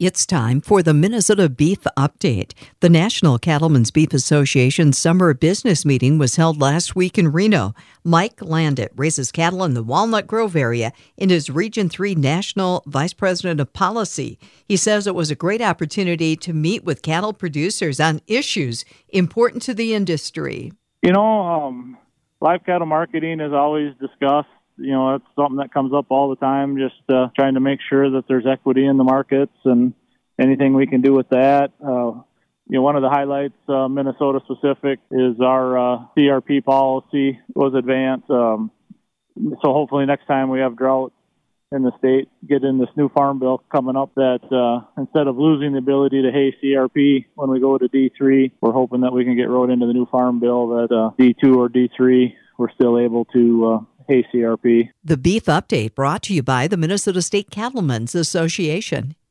It's time for the Minnesota Beef Update. The National Cattlemen's Beef Association summer business meeting was held last week in Reno. Mike Landit raises cattle in the Walnut Grove area and is Region 3 National Vice President of Policy. He says it was a great opportunity to meet with cattle producers on issues important to the industry. Live cattle marketing is always discussed. It's something that comes up all the time, just trying to make sure that there's equity in the markets and anything we can do with that. One of the highlights, Minnesota specific, is our CRP policy was advanced. So hopefully next time we have drought in the state, get in this new farm bill coming up that instead of losing the ability to hay CRP when we go to D3, we're hoping that we can get wrote into the new farm bill that D2 or D3, we're still able to hey, CRP. The Beef Update brought to you by the Minnesota State Cattlemen's Association.